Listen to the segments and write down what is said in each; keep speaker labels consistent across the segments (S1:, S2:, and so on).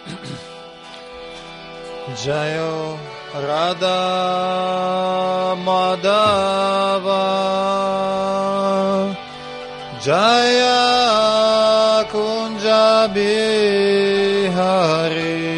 S1: Jayo Radha Madhava Jaya Kunja Bihari.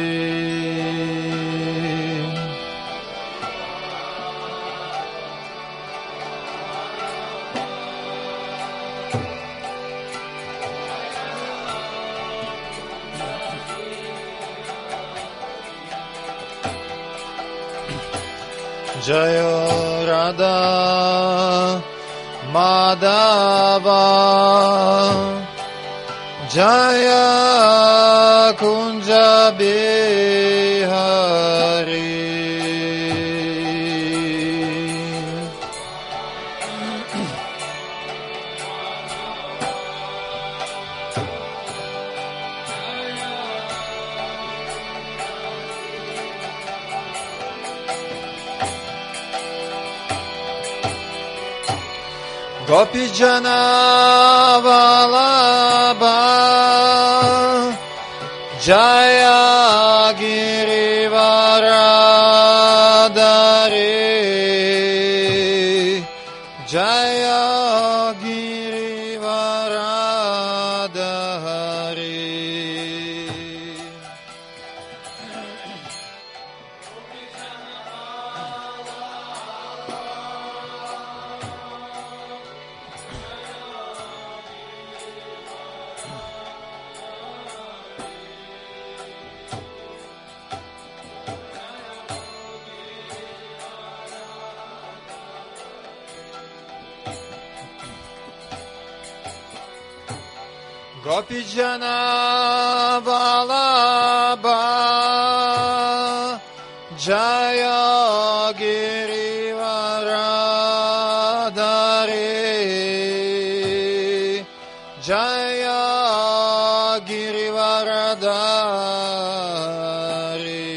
S1: Jayo Radha Madhava Jaya Kunja Bihari. Gopi Jana Vallabha Jaya Girivaradhari Jaya Girivaradhari. Gopi Jana Vallabha Jaya Girivaradhari Jaya Girivaradhari.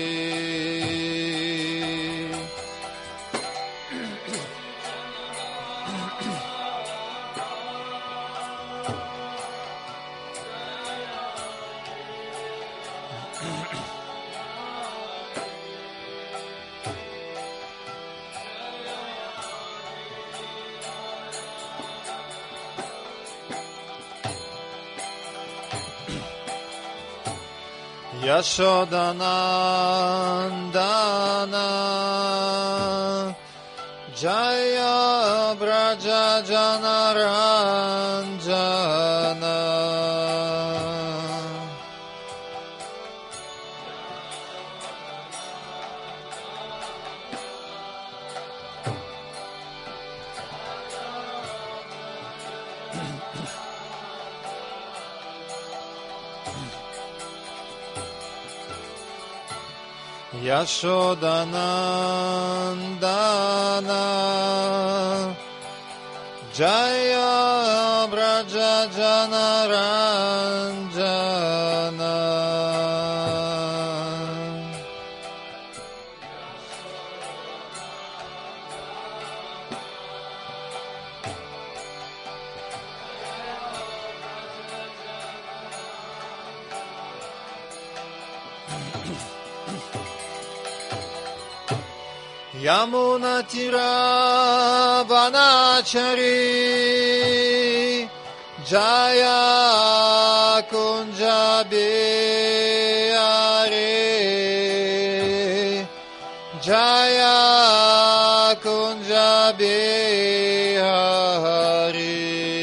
S1: Yashodanandana Jaya Braja Janaranjana. Yashodanandana Jaya Braja Janaranjana. Yamuna Tira Vanachari Jaya Kunja Bihari Jaya Kunja Bihari.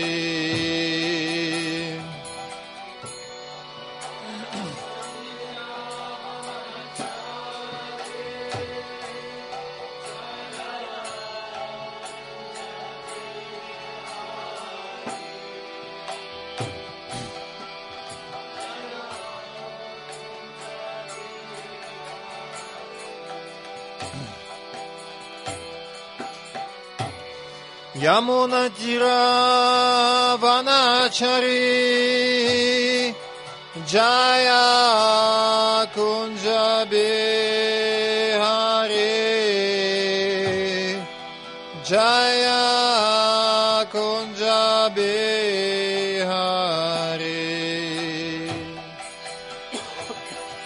S1: Yamuna Tira Vanachari Jaya Kunja Bihari Jaya Kunja Bihari.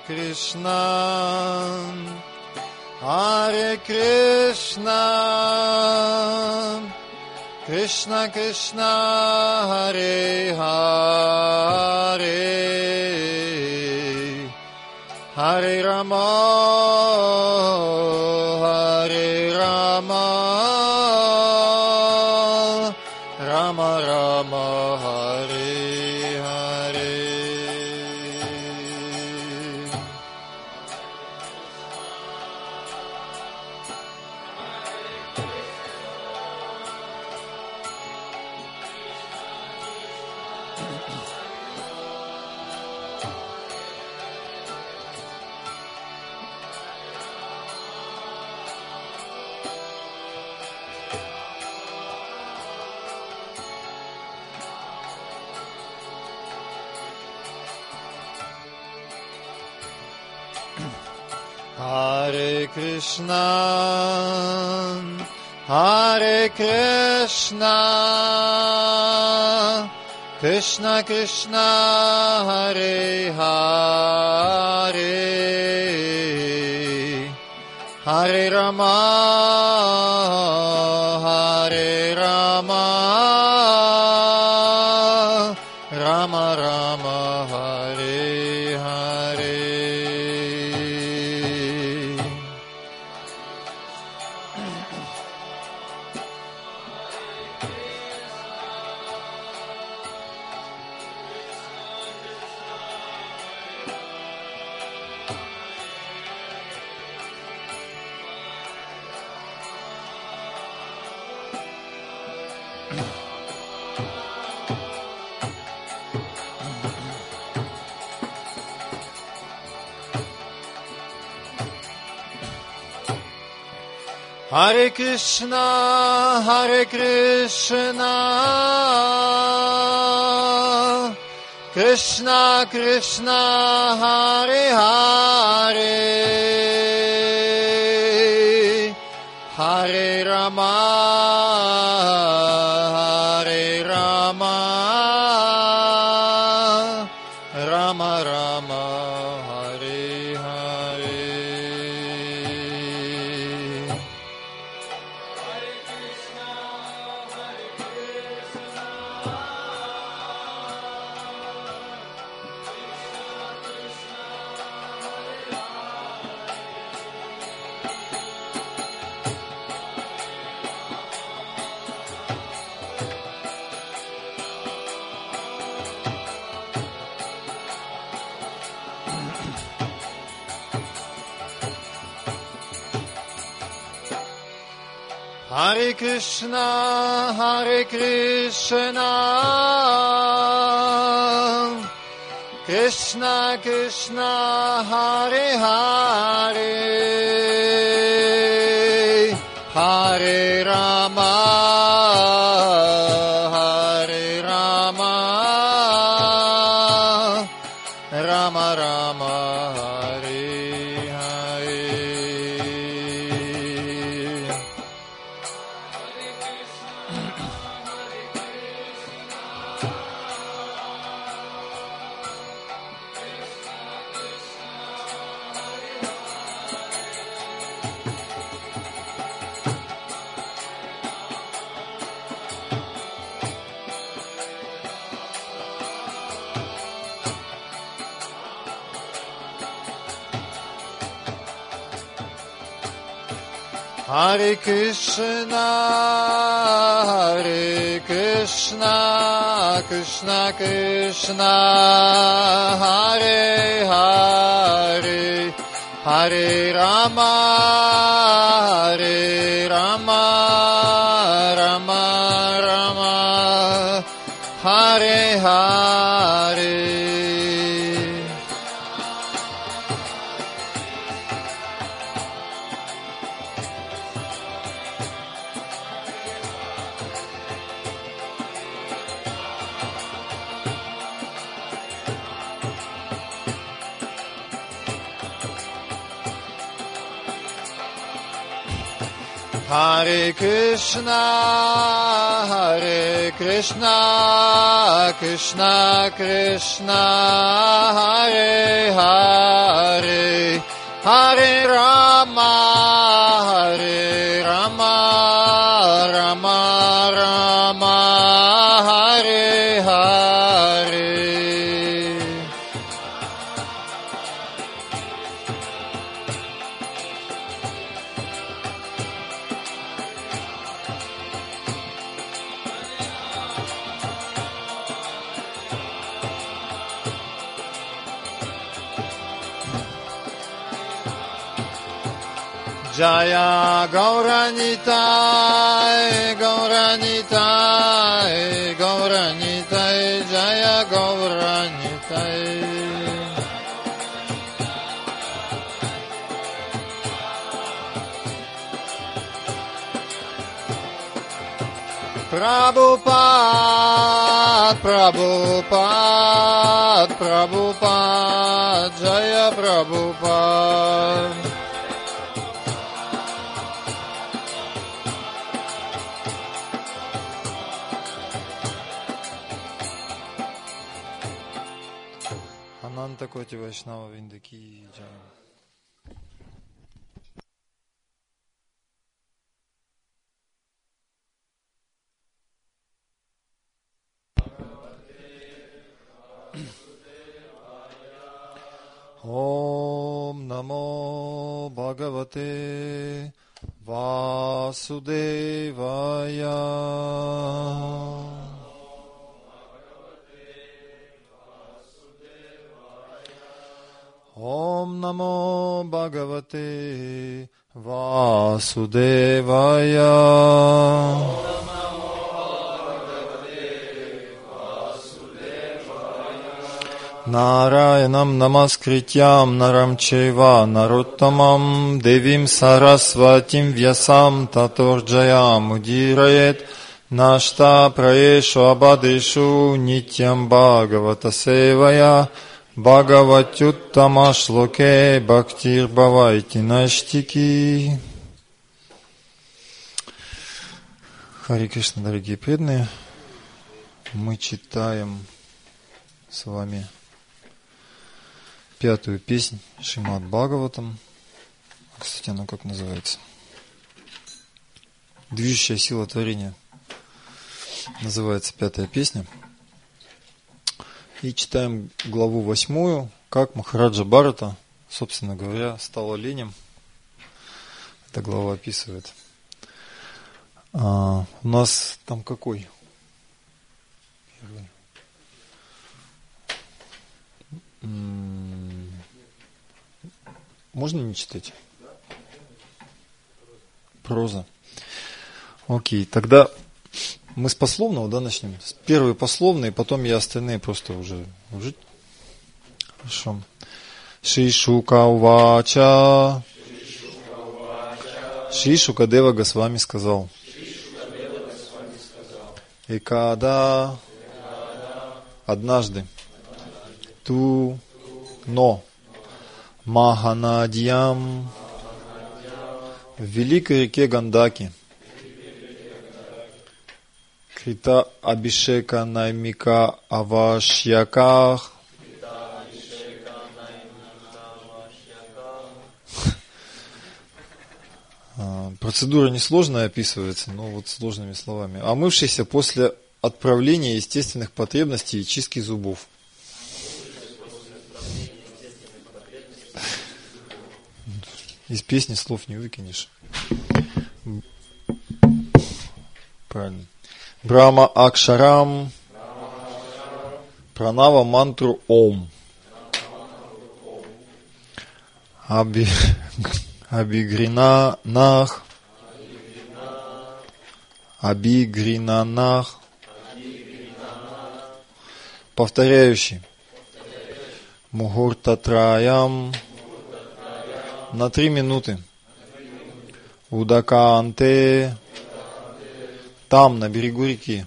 S1: Krishna, Hare Krishna, Krishna Krishna, Hare Hare, Hare Rama, Hare Rama, Rama Rama, Hare Hare. Hare Krishna, Hare Krishna, Krishna Krishna, Hare Hare, Hare Rama, Hare Rama, Rama Rama, Hare Hare. Hare Krishna, Hare Krishna, Krishna Krishna, Hare Hare, Hare Rama, Hare Rama, Rama Rama, Hare Hare. Hare Krishna, Hare Krishna, Krishna Krishna, Hare Hare, Hare Rama, Hare Rama, Rama Rama, Hare Hare. Hare Krishna, Hare Krishna, Krishna Krishna, Hare Hare, Hare Rama, Hare Rama, Rama Rama, Hare Hare. Hare Krishna, Krishna Krishna, Hare Hare, Hare Rama, Rama Rama, Hare Hare. Jaya Gauranitai, Gauranitai, Gauranitai, Jaya Gauranitai. Prabhupada, Prabhupada, Prabhupada, Jaya Prabhupada. Ананта Коти Вайшнава Виндаки Джай. Om Namo Bhagavate Vasudevaya. Om Namo Bhagavate Vasudevaya. Narayanam Namaskrityam Naram Chaiva Narottamam Devim Sarasvatim Vyasam Tatorjayam Udirayet Nashta Praeshu Abadeshu Nityam Bhagavata Sevaya Bhagavatyuttama Shloke Bhaktir Bhavaiti Наштики. Харе Кришна, дорогие преданные, мы читаем с вами 5-ю песнь Шримад Бхагаватам. Кстати, она как называется? Движущая сила творения. Называется 5-я песня. И читаем главу 8, как Махараджа Бхарата, собственно говоря, стал оленем. Эта глава описывает. У нас там какой? Можно не читать? Проза. Окей, тогда мы с пословного, да, начнем. Первые пословные, потом я остальные просто уже. Хорошо. Шри Шука Увача. Шри Шукадева Госвами сказал. Экада. Однажды. Ту. Но. Маханадьям. В великой реке Гандаки. Крита Абишека Наймика Авашьяках. Процедура несложная описывается, но вот сложными словами. Омывшийся после отправления естественных потребностей и чистки зубов. Из песни слов не выкинешь. Правильно. Брахма Акшарам. Пранава мантру Ом. Абигринанах. Абигринанах. Повторяющий. Мухуртатраям. На 3 минуты. Удаканте. Там, на берегу реки.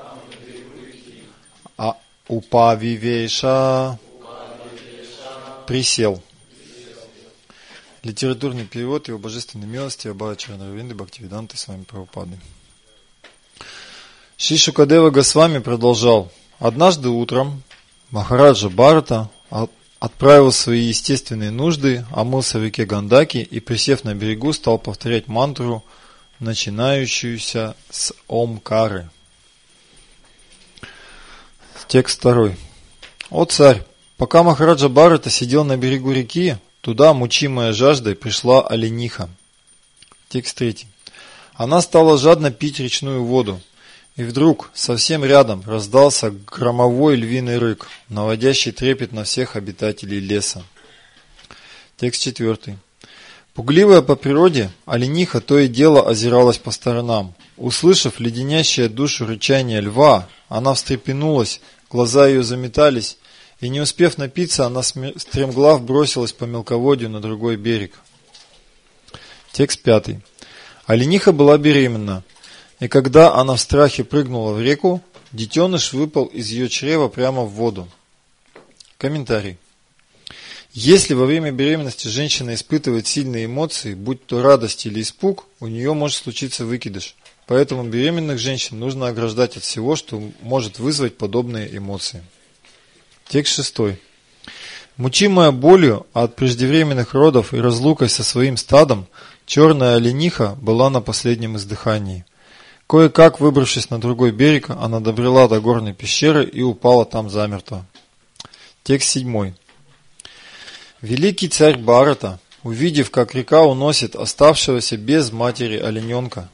S1: А Упавивеша. Присел. Литературный перевод Его Божественной милости Абхая Чаранарвинды Бхактивиданты с вами Прабхупады. Шри Шукадева Госвами продолжал. Однажды утром Махараджа Бхарата отправил свои естественные нужды, омылся в реке Гандаки и, присев на берегу, стал повторять мантру, начинающуюся с Омкары. Текст 2. О царь! Пока Махараджа Бхарата сидел на берегу реки, туда, мучимая жаждой, пришла олениха. Текст 3. Она стала жадно пить речную воду, и вдруг совсем рядом раздался громовой львиный рык, наводящий трепет на всех обитателей леса. Текст 4. Пугливая по природе, олениха то и дело озиралась по сторонам. Услышав леденящее душу рычание льва, она встрепенулась, глаза ее заметались, и не успев напиться, она стремглав бросилась по мелководью на другой берег. Текст 5. Олениха была беременна, и когда она в страхе прыгнула в реку, детеныш выпал из ее чрева прямо в воду. Комментарий. Если во время беременности женщина испытывает сильные эмоции, будь то радость или испуг, у нее может случиться выкидыш. Поэтому беременных женщин нужно ограждать от всего, что может вызвать подобные эмоции. Текст 6. Мучимая болью от преждевременных родов и разлукой со своим стадом, черная олениха была на последнем издыхании. Кое-как, выбравшись на другой берег, она добрела до горной пещеры и упала там замертво. Текст 7. Великий царь Бхарата, увидев, как река уносит оставшегося без матери олененка,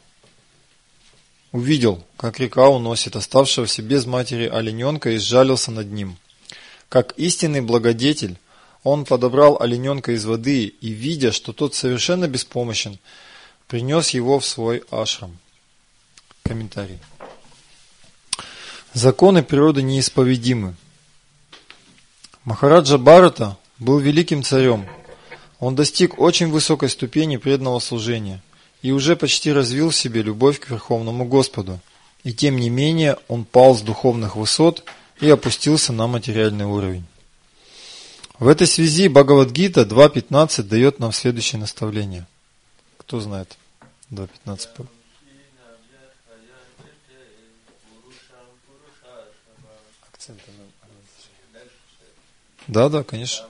S1: и сжалился над ним. Как истинный благодетель, он подобрал олененка из воды и, видя, что тот совершенно беспомощен, принес его в свой ашрам. Комментарий. Законы природы неисповедимы. Махараджа Бхарата был великим царем. Он достиг очень высокой ступени преданного служения и уже почти развил в себе любовь к Верховному Господу. И тем не менее он пал с духовных высот и опустился на материальный уровень. В этой связи Бхагавад-гита 2.15 дает нам следующее наставление. Кто знает 2.15? Да, конечно.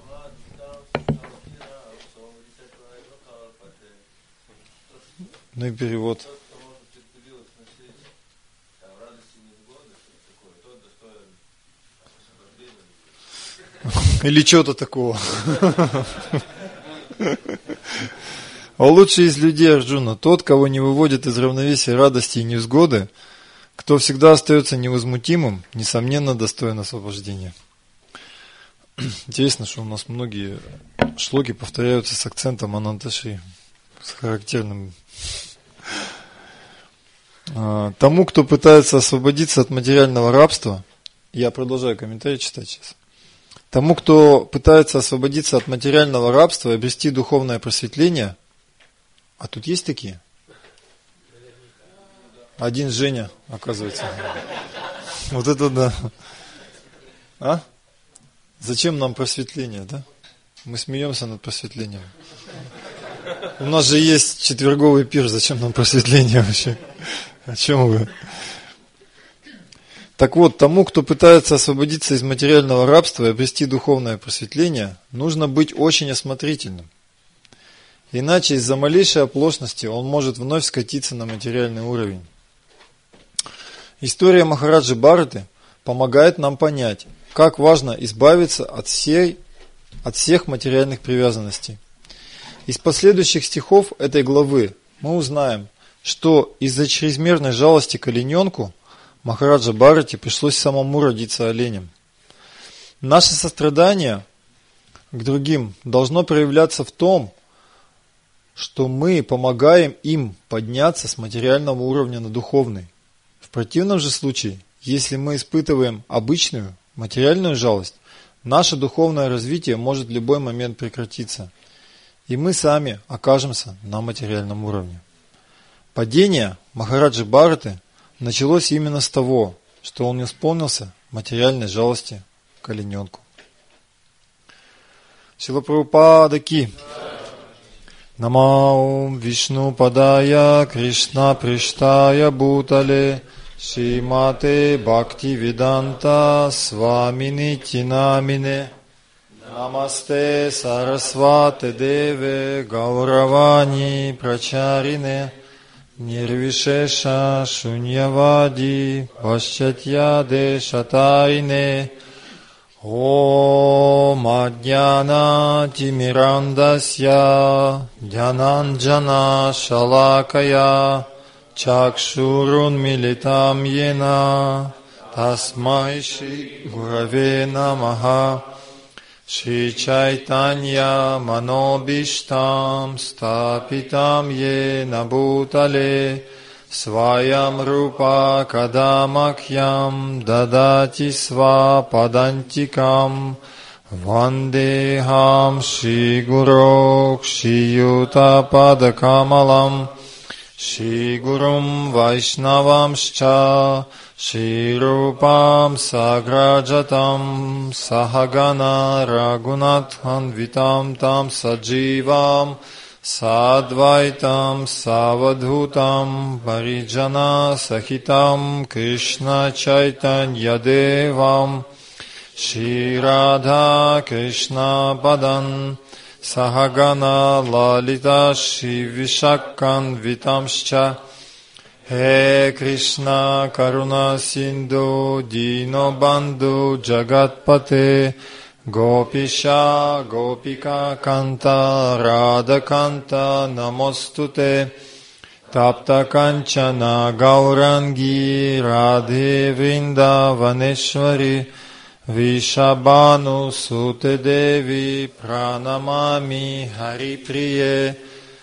S1: Ну и перевод. Или что-то такого. А лучший из людей, Арджуна, тот, кого не выводит из равновесия радости и невзгоды, кто всегда остается невозмутимым, несомненно, достоин освобождения. Интересно, что у нас многие шлоки повторяются с акцентом Ананташри, с характерным. Тому, кто пытается освободиться от материального рабства, я продолжаю комментарий читать сейчас. Тому, кто пытается освободиться от материального рабства и обрести духовное просветление, а тут есть такие? Один Женя, оказывается. Вот это да. А? Зачем нам просветление, да? Мы смеемся над просветлением. У нас же есть четверговый пир, зачем нам просветление вообще? О чем вы? Так вот, тому, кто пытается освободиться из материального рабства и обрести духовное просветление, нужно быть очень осмотрительным. Иначе из-за малейшей оплошности он может вновь скатиться на материальный уровень. История Махараджи Бхараты помогает нам понять, как важно избавиться от всех материальных привязанностей. Из последующих стихов этой главы мы узнаем, что из-за чрезмерной жалости к олененку Махараджа Бхарате пришлось самому родиться оленем. Наше сострадание к другим должно проявляться в том, что мы помогаем им подняться с материального уровня на духовный. В противном же случае, если мы испытываем обычную материальную жалость, наше духовное развитие может в любой момент прекратиться, и мы сами окажемся на материальном уровне. Падение Махараджи Бхараты началось именно с того, что он не исполнился материальной жалости к олененку. Шрила Прабхупада ки. Намаум Вишну Падая Кришна Приштая Бутале Шримате Бхакти Веданта Свамини Тинамине Намасте Сарасвате Деве Гауравани Прачарине Нирвишеша Шуньявади Пашчатья Дешатайне Ом Адьяна Тимирандасья Дьянанджана Шалакая Чакшурун Милитам Йена Тасмай Шри Гураве Намаха Шри Чайтанья Манобиштам Стапитам Йена Бутале Сваям Рупа Кадамакьям Дадати Сва Падантикам Вандехам Шри Гуро Кшиюта Падакамалам Шри Гурум Вайшнавамшча Шри Рупам Саграджатам Сахагана Рагунатхан Витам Там Садживам Садвайтам Савадхутам Париджана Сахитам Кришна Чайтанья Девам Шри Радха Кришна Падан Сахагана Лалита Шри Вишаккан Витамшча Хе Кришна Каруна Синду Дино Банду Джагатпате Гопиша Гопика Канта Рада Канта Намостуте Тапта Канчана Гауранги Радhe Вриндаванешвари Вишабану Суте Деви Пранамами Хари Прие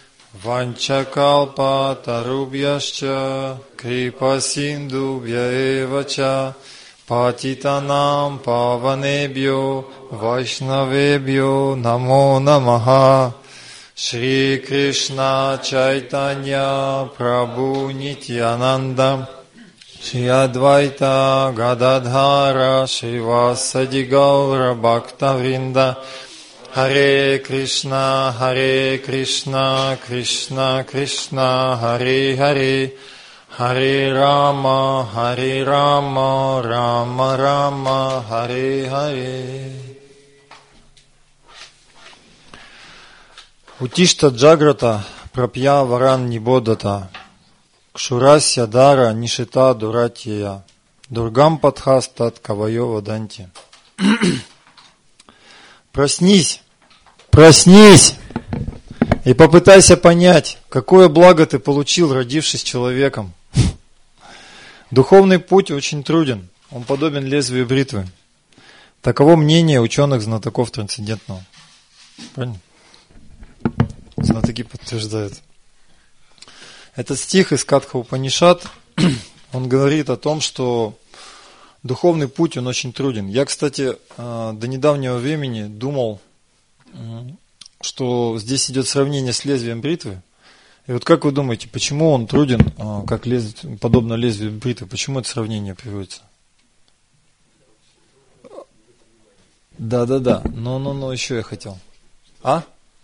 S1: Ванчакалпа Тарубьяшча Крипа Синдубья Эвача Патитанам Паванебьо Вайшнавебьо Намо Намаха Шри Кришна Чайтанья Прабху Нитьянанда Шри Адвайта Гададхара Шривасади Гаура Бхактавринда Харе Кришна Кришна Кришна Харе Харе Харе Рама Рама Рама Харе Харе. Утишта Джаграта Прапья Варан Нибодата Кшурасья Дара Нишита Дуратия Дургам Падхастат Кавайо Ваданти. Проснись и попытайся понять, какое благо ты получил, родившись человеком. Духовный путь очень труден, он подобен лезвию бритвы. Таково мнение ученых-знатоков трансцендентного. Правильно? Знатоки подтверждают. Этот стих из Катха Упанишад, он говорит о том, что духовный путь, он очень труден. Я, кстати, до недавнего времени думал, что здесь идет сравнение с лезвием бритвы. И вот как вы думаете, почему он труден, как подобно лезвию бритвы? Почему это сравнение приводится? Да. Но еще я хотел. А?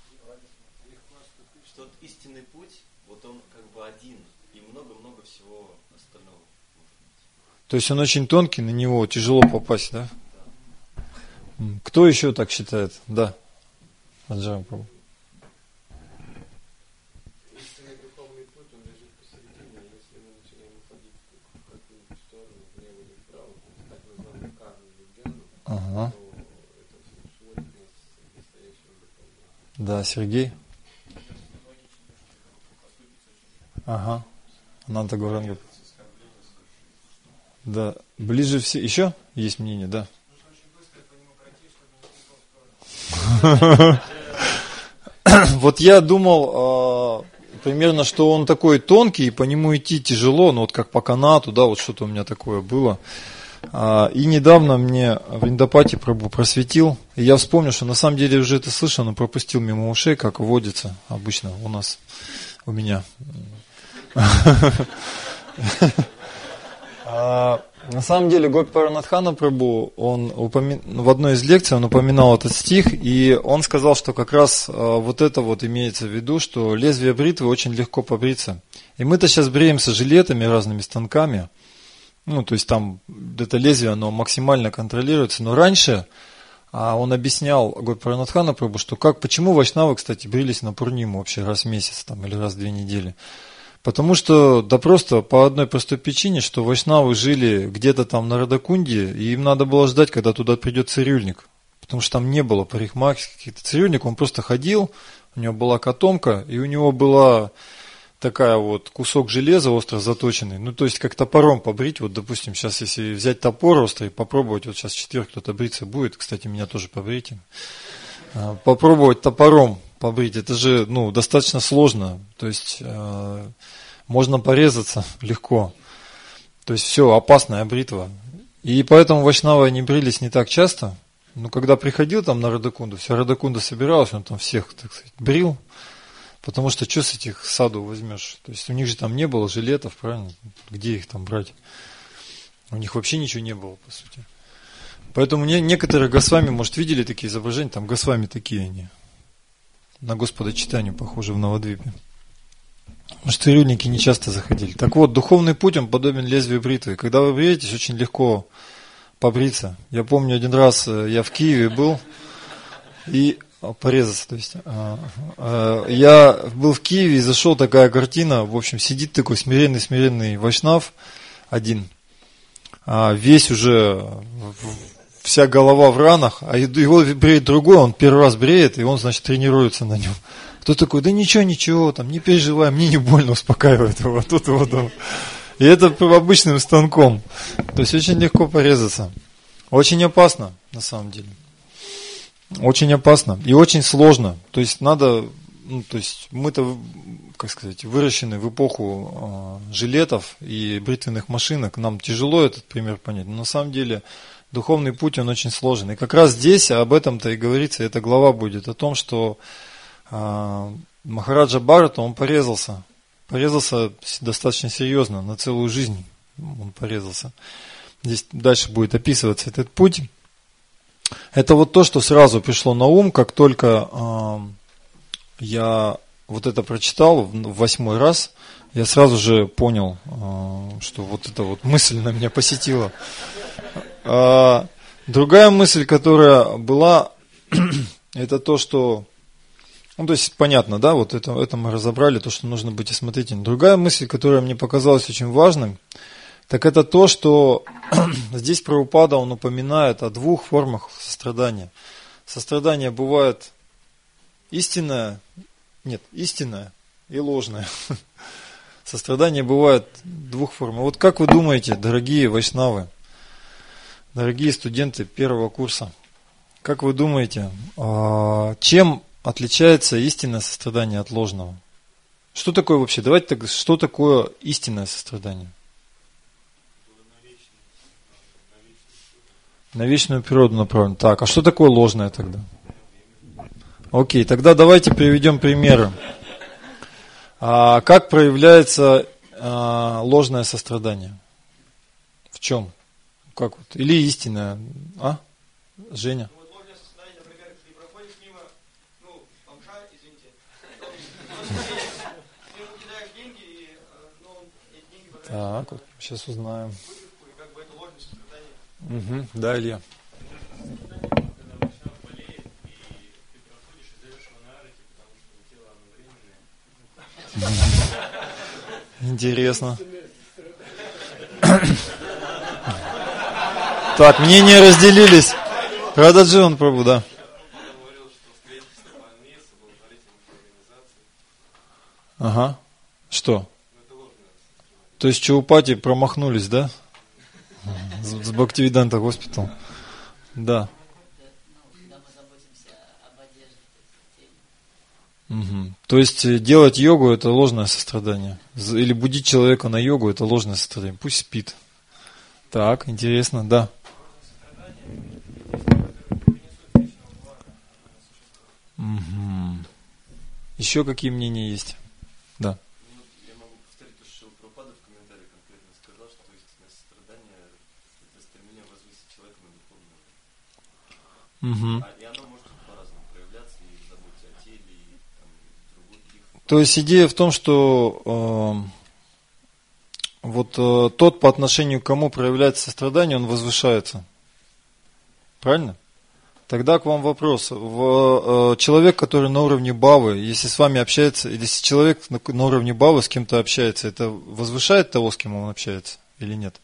S2: Что истинный путь, вот он как бы один, и много-много всего остального.
S1: То есть он очень тонкий, на него тяжело попасть, да? Да. Кто еще так считает? Да. Аджарам Прабху.
S3: Истинный духовный путь, он лежит посередине, если мы начинаем уходить в какую-нибудь сторону, влево или вправо, так называемую карму или джану, то это сводит нас к настоящему духовному.
S1: Да, Сергей. Ага. Ананта Гауранга. Да. Ближе все. Еще есть мнение, да. Вот я думал примерно, что он такой тонкий, и по нему идти тяжело, ну вот как по канату, да, вот что-то у меня такое было. И недавно мне Вриндапати Прабху просветил, и я вспомнил, что на самом деле уже это слышал, но пропустил мимо ушей, как водится обычно у меня. На самом деле Гопи-Паранатхана Прабху, он в одной из лекций он упоминал этот стих, и он сказал, что как раз вот это вот имеется в виду, что лезвие бритвы очень легко побриться. И мы-то сейчас бреемся жилетами, разными станками, ну, то есть там это лезвие, оно максимально контролируется, но раньше он объяснял Гопи-Паранатхана Прабху, что почему вайшнавы, кстати, брились на Пурниму вообще раз в месяц там, или раз в 2 недели. Потому что, да просто по одной простой причине, что вайшнавы жили где-то там на Радакунде, и им надо было ждать, когда туда придет цирюльник. Потому что там не было парикмахерских каких-то. Цирюльник, он просто ходил, у него была котомка, и у него была такая вот кусок железа остро заточенный. Ну, то есть, как топором побрить. Вот, допустим, сейчас если взять топор острый, попробовать, вот сейчас в четверг кто-то бриться будет, кстати, меня тоже побрите. Попробовать топором побрить, это же, ну, достаточно сложно. То есть, можно порезаться легко. То есть, все, опасная бритва. И поэтому вайшнавы не брились не так часто. Но когда приходил там на Радакунду, вся Радакунда собиралась, он там всех, так сказать, брил. Потому что что с этих саду возьмешь? То есть, у них же там не было жилетов, правильно? Где их там брать? У них вообще ничего не было, по сути. Поэтому некоторые Госвами, может, видели такие изображения, там Госвами такие они. На Господа Чайтанью похожи в Навадвипе. Может, цирюльники не часто заходили. Так вот, духовный путь, он подобен лезвию бритвы. Когда вы бреетесь, очень легко побриться. Я помню, один раз я в Киеве был, и порезаться, то есть. Я был в Киеве, и зашел такая картина, в общем, сидит такой смиренный вайшнав один, весь уже, вся голова в ранах, а его бреет другой, он первый раз бреет, и он, значит, тренируется на нем. Кто такой, да ничего, там, не переживай, мне не больно, успокаивает его, тут его там. И это обычным станком. То есть, очень легко порезаться. Очень опасно, на самом деле. Очень опасно и очень сложно. То есть, надо, ну, то есть, мы-то, как сказать, выращены в эпоху жилетов и бритвенных машинок. Нам тяжело этот пример понять. Но на самом деле, духовный путь, он очень сложен. И как раз здесь об этом-то и говорится, эта глава будет о том, что Махараджа Бхарата, он порезался достаточно серьезно, на целую жизнь он порезался. Здесь дальше будет описываться этот путь. Это вот то, что сразу пришло на ум, как только я вот это прочитал в 8-й раз, я сразу же понял, что вот эта вот мысль на меня посетила. Другая мысль, которая была, это то, что, ну, то есть, понятно, да, вот это мы разобрали, то, что нужно быть осмотрительным. Другая мысль, которая мне показалась очень важной, так это то, что здесь Прабхупада, он упоминает о 2 формах сострадания. Сострадание бывает истинное и ложное. Сострадание бывает 2 форм. Вот как вы думаете, дорогие вайшнавы, дорогие студенты 1-го курса, как вы думаете, чем отличается истинное сострадание от ложного? Что такое вообще? Давайте так, что такое истинное сострадание? На вечную природу направлено. Так, а что такое ложное тогда? Окей, тогда давайте приведем примеры. Как проявляется ложное сострадание? В чем? Как вот? Или истинное? Женя?
S4: Вот ложное сострадание, например, ты проходишь мимо, бомжа, извините, ты ему кидаешь деньги, и он эти деньги потратит.
S1: Так, вот, сейчас узнаем.
S4: Выпивку, и как бы это ложное сострадание.
S1: Угу, да, Илья.
S5: Когда вайшнав болеет, и ты проходишь и зовешь его на арати, потому что тело оно временное.
S1: Интересно. Так, мнения разделились. Правда, Джон Прабу, да.
S5: Он говорил, что строительство больницы, благотворительных организаций.
S1: Ага. Что?
S5: Это ложное.
S1: То есть Чаупати промахнулись, да? С Бхактивиданта Госпитал. Да.
S6: Когда мы заботимся об одежде.
S1: Угу. То есть делать йогу это ложное сострадание. Или будить человека на йогу это ложное сострадание. Пусть спит. Так, интересно, да. Угу. Еще какие мнения есть? Да.
S2: Я могу повторить то, что Прабхупада в комментарии конкретно сказал, что истинное сострадание
S1: Мгм.
S2: И оно может по-разному проявляться и в заботе о теле, и там, других.
S1: То есть идея в том, что тот, по отношению к кому проявляется сострадание, он возвышается. Правильно? Тогда к вам вопрос. Человек, который на уровне бхавы, если с вами общается, или если человек на уровне бхавы с кем-то общается, это возвышает того, с кем он общается, или нет?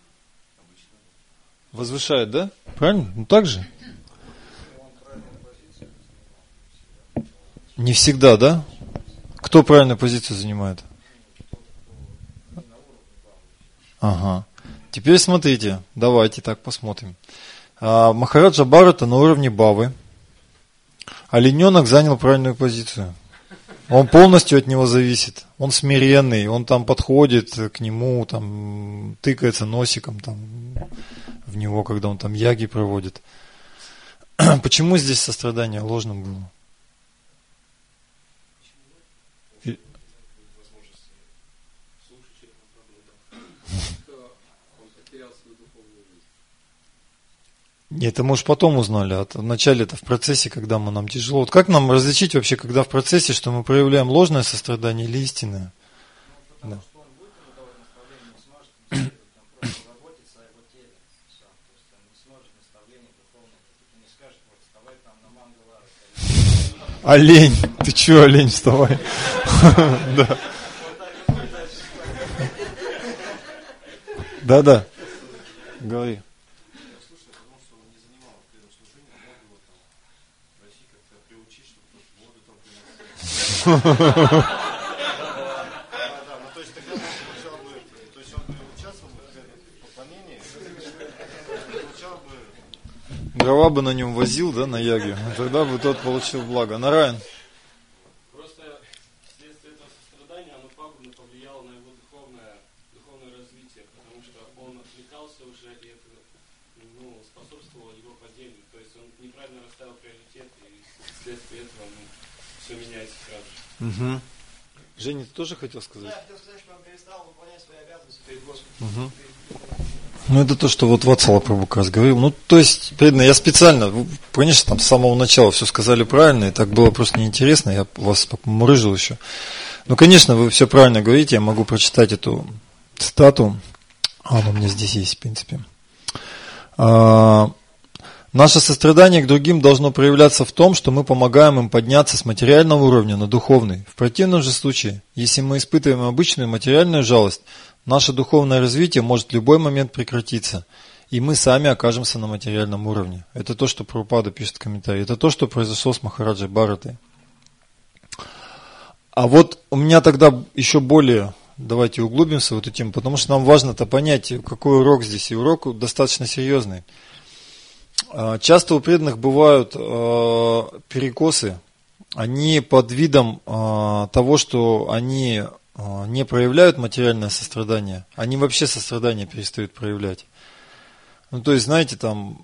S1: Возвышает, да? Правильно? Ну так же? Не всегда, да? Кто правильную позицию занимает? Ага. Теперь смотрите, давайте так посмотрим. Махараджа Бхарата на уровне бхавы. Олененок занял правильную позицию. Он полностью от него зависит. Он смиренный, он там подходит к нему, там тыкается носиком там, в него, когда он там яги проводит. Почему здесь сострадание ложным было? Нет, это мы уж потом узнали, а вначале это в процессе, когда нам тяжело. Вот как нам различить вообще, когда в процессе, что мы проявляем ложное сострадание или истинное? Да. Олень, ты че, олень, вставай. Да. Говори.
S7: Ну, то есть тогда он получал бы, то есть он бы участвовал в поклонении, получал бы...
S1: Дрова бы на нем возил, да, на яге, тогда бы тот получил благо. Нараян.
S5: Просто вследствие этого сострадания оно пагубно повлияло на его духовное развитие, потому что он отвлекался уже, и это способствовало его падению. То есть он неправильно расставил приоритеты, и вследствие этого все меняется сразу.
S1: Угу. Женя, ты тоже хотел сказать?
S4: Да, я хотел сказать, что он перестал выполнять свои обязанности перед Господом.
S1: Угу. Ну, это то, что вот Ватсала Прабhu как раз говорил. Ну, то есть, преданно, я специально, конечно, там с самого начала все сказали правильно, и так было просто неинтересно, я вас мурыжил еще. Ну, конечно, вы все правильно говорите, я могу прочитать эту цитату. Она у меня здесь есть, в принципе. Наше сострадание к другим должно проявляться в том, что мы помогаем им подняться с материального уровня на духовный. В противном же случае, если мы испытываем обычную материальную жалость, наше духовное развитие может в любой момент прекратиться, и мы сами окажемся на материальном уровне. Это то, что Прабхупада пишет в комментарии. Это то, что произошло с Махараджей Бхаратой. А вот у меня тогда еще более, давайте углубимся в эту тему, потому что нам важно-то понять, какой урок здесь. И урок достаточно серьезный. Часто у преданных бывают перекосы, они под видом того, что они не проявляют материальное сострадание, они вообще сострадание перестают проявлять. Ну, то есть, знаете, там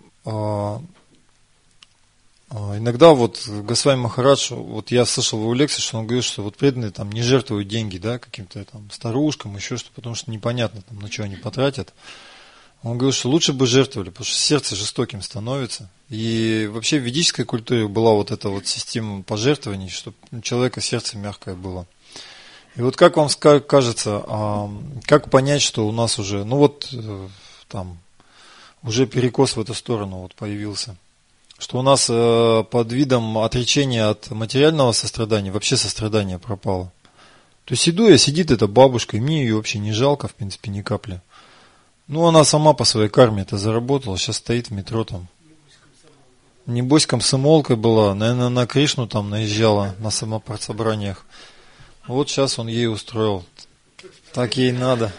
S1: иногда вот Госвами Махарадж, вот я слышал в его лекции, что он говорит, что вот преданные там не жертвуют деньги, да, каким-то там старушкам, еще что-то, потому что непонятно, там, на что они потратят. Он говорил, что лучше бы жертвовали, потому что сердце жестоким становится. И вообще в ведической культуре была вот эта вот система пожертвований, чтобы у человека сердце мягкое было. И вот как вам кажется, как понять, что у нас уже, ну вот там, уже перекос в эту сторону вот появился? Что у нас под видом отречения от материального сострадания, вообще сострадание пропало. То есть сидит эта бабушка, и мне ее вообще не жалко, в принципе, ни капли. Ну, она сама по своей карме это заработала, сейчас стоит в метро там. Небось, комсомолкой была, наверное, на Кришну там наезжала на самопарсобраниях. Вот сейчас он ей устроил. Так ей надо.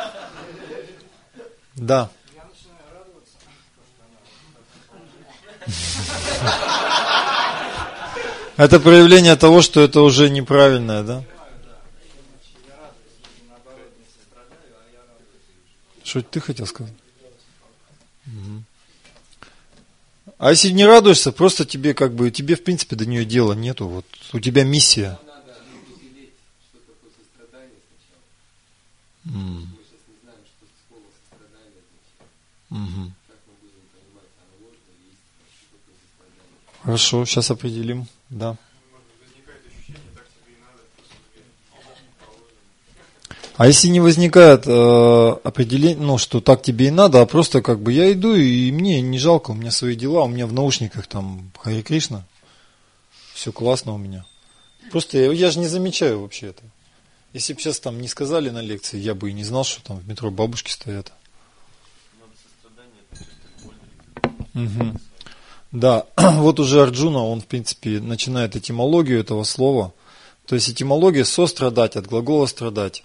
S1: Да. Это проявление того, что это уже неправильное, да? Что ты хотел сказать? Угу. А если не радуешься, просто тебе тебе в принципе до нее дела нету. Вот у тебя миссия.
S3: Надо определить, что такое сострадание сначала. Мы сейчас не знаем, что слово сострадание означает. Как мы будем понимать, оно ложное или истинное, что такое
S1: Хорошо, сейчас определим. Да. А если не возникает определение, ну, что так тебе и надо, а просто как бы я иду, и мне не жалко, у меня свои дела, у меня в наушниках там Харе Кришна, все классно у меня. Просто я же не замечаю вообще это. Если бы сейчас там не сказали на лекции, я бы и не знал, что там в метро бабушки стоят. Угу. Да, вот уже Арджуна, он в принципе начинает этимологию этого слова. То есть этимология сострадать, от глагола страдать.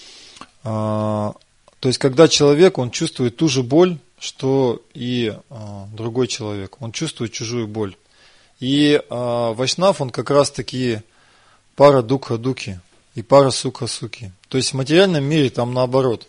S1: То есть когда человек, он чувствует ту же боль, что и другой человек. Он чувствует чужую боль. И Вайшнав, он как раз таки пара дукха духи и пара сукха суки. То есть в материальном мире там наоборот.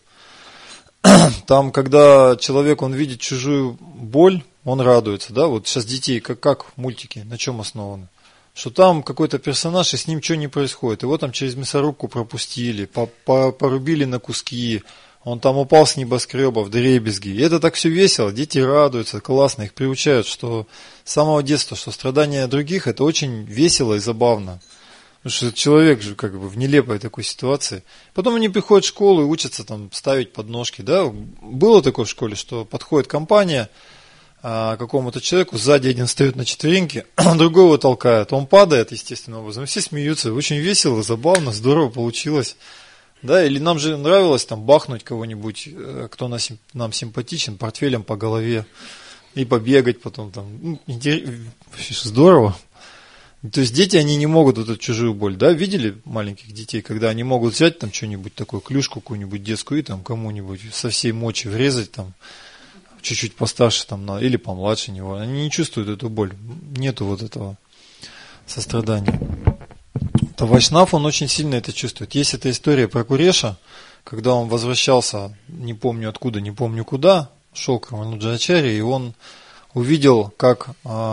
S1: Там, когда человек, он видит чужую боль, он радуется, да, вот сейчас детей, как в мультике, на чем основаны? Что там какой-то персонаж, и с ним что не происходит. Его там через мясорубку пропустили, порубили на куски, он там упал с небоскреба в дребезги. И это так все весело, дети радуются, классно, их приучают, что с самого детства, что страдания других, это очень весело и забавно. Потому что человек же как бы в нелепой такой ситуации. Потом они приходят в школу и учатся там ставить подножки, да. Было такое в школе, что подходит компания какому-то человеку, сзади один встает на четвереньки, другой его толкает, он падает естественным образом, все смеются, очень весело, забавно, здорово получилось, да, или нам же нравилось там бахнуть кого-нибудь, кто нам симпатичен, портфелем по голове, и побегать потом там, здорово. То есть дети, они не могут вот эту чужую боль, да, видели маленьких детей, когда они могут взять там что-нибудь такое, клюшку какую-нибудь детскую и там кому-нибудь со всей мочи врезать там, чуть-чуть постарше там, или помладше него, они не чувствуют эту боль, нету вот этого сострадания. То Вайшнав, он очень сильно это чувствует. Есть эта история про Куреша, когда он возвращался, не помню откуда, не помню куда, шел к Рамануджачарье, и он увидел, как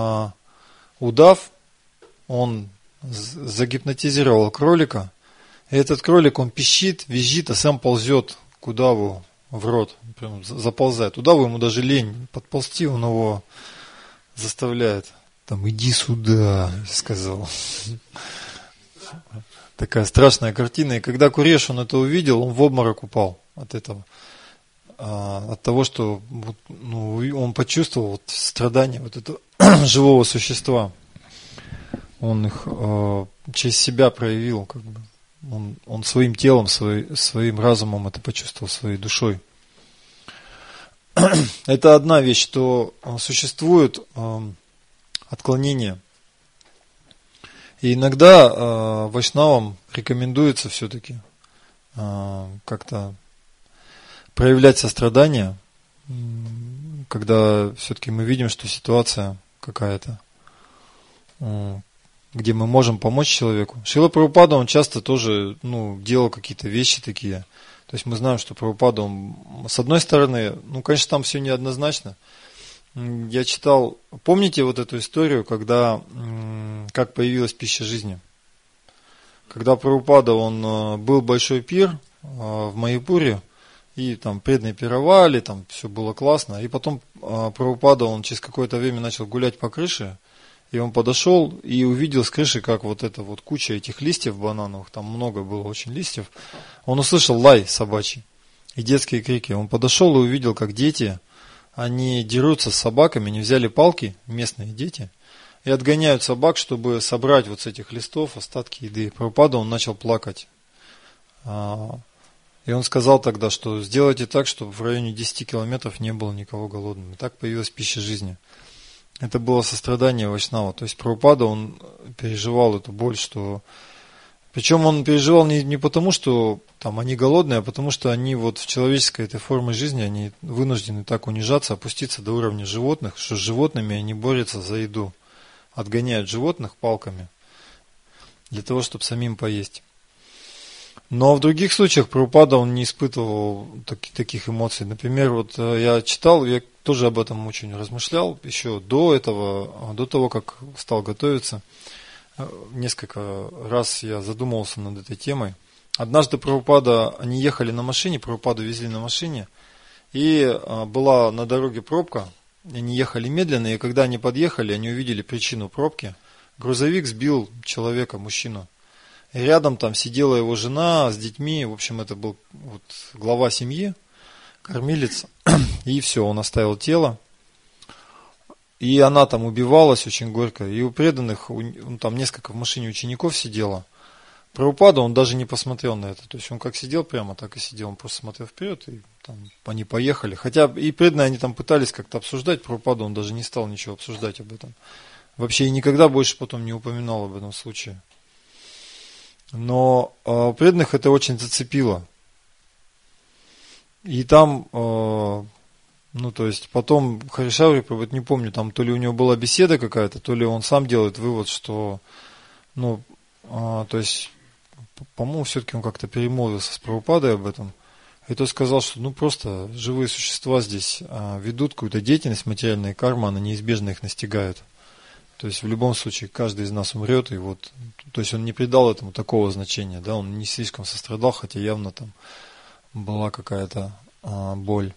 S1: удав, он загипнотизировал кролика, и этот кролик, он пищит, визжит, а сам ползет к удаву в рот, прям заползает. Удаву ему даже лень подползти, он его заставляет. Там, иди сюда, сказал. Такая страшная картина. И когда Куреш, он это увидел, он в обморок упал от этого. От того, что он почувствовал вот страдания вот этого живого существа. Он их через себя проявил, как бы. Он своим телом, своим разумом это почувствовал, своей душой. Это одна вещь, что существует отклонение. И иногда вайшнавам рекомендуется все-таки как-то проявлять сострадание, когда все-таки мы видим, что ситуация какая-то, где мы можем помочь человеку. Шрила Прабхупада, он часто тоже делал какие-то вещи такие. То есть мы знаем, что Прабхупада, он, с одной стороны, конечно, там все неоднозначно. Я читал, помните вот эту историю, когда, как появилась пища жизни? Когда Прабхупада, он был большой пир в Майяпуре, и там преданные пировали, там все было классно. И потом Прабхупада, он через какое-то время начал гулять по крыше, и он подошел и увидел с крыши, как вот эта вот куча этих листьев банановых, там много было очень листьев. Он услышал лай собачий и детские крики. Он подошел и увидел, как дети, они дерутся с собаками, они взяли палки, местные дети, и отгоняют собак, чтобы собрать вот с этих листов остатки еды. Прабхупада, он начал плакать. И он сказал тогда, что сделайте так, чтобы в районе 10 километров не было никого голодным. И так появилась пища жизни. Это было сострадание Вайшнава. То есть Прабхупада, он переживал эту боль, что... Причем он переживал не потому, что там они голодные, а потому что они вот в человеческой этой форме жизни, они вынуждены так унижаться, опуститься до уровня животных, что с животными они борются за еду. Отгоняют животных палками для того, чтобы самим поесть. Но в других случаях Прабхупада, он не испытывал таких эмоций. Например, вот я читал, я тоже об этом очень размышлял еще до того, как стал готовиться. Несколько раз я задумывался над этой темой. Однажды Прабхупада, они ехали на машине, Прабхупаду везли на машине, и была на дороге пробка, они ехали медленно, и когда они подъехали, они увидели причину пробки. Грузовик сбил человека, мужчину. И рядом там сидела его жена с детьми, в общем, это был вот глава семьи, кормилец, и все, он оставил тело. И она там убивалась очень горько, и у преданных, там несколько в машине учеников сидело. Прабхупада, он даже не посмотрел на это, то есть он как сидел прямо, так и сидел, он просто смотрел вперед, и там они поехали. Хотя и преданные они там пытались как-то обсуждать Прабхупаду, он даже не стал ничего обсуждать об этом. Вообще и никогда больше потом не упоминал об этом случае. Но преданных это очень зацепило. И там, то есть потом Харишаури, вот не помню, там то ли у него была беседа какая-то, то ли он сам делает вывод, что, то есть, по-моему, все-таки он как-то перемолвился с Прабхупадой об этом. И тот сказал, что просто живые существа здесь ведут какую-то деятельность, материальная карма, она неизбежно их настигает. То есть в любом случае каждый из нас умрет, и вот, то есть он не придал этому такого значения, да, он не слишком сострадал, хотя явно там была какая-то боль.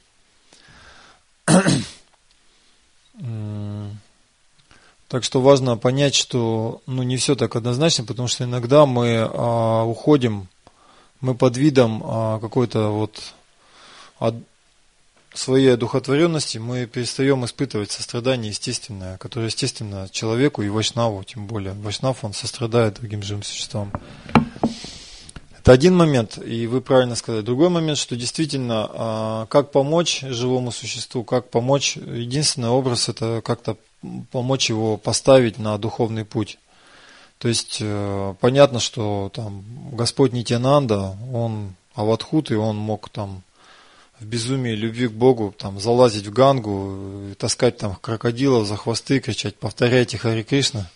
S1: Так что важно понять, что не все так однозначно, потому что иногда мы уходим, мы под видом какой-то вот своей одухотворенности мы перестаем испытывать сострадание естественное, которое естественно человеку и вайшнаву, тем более. Вайшнав, он сострадает другим живым существам. Это один момент, и вы правильно сказали. Другой момент, что действительно, как помочь живому существу, как помочь, единственный образ, это как-то помочь его поставить на духовный путь. То есть, понятно, что там Господь Нитьянанда, он Авадхут, и он мог там в безумии любви к Богу там залазить в Гангу, таскать там крокодилов за хвосты, кричать: повторяйте Харе Кришна.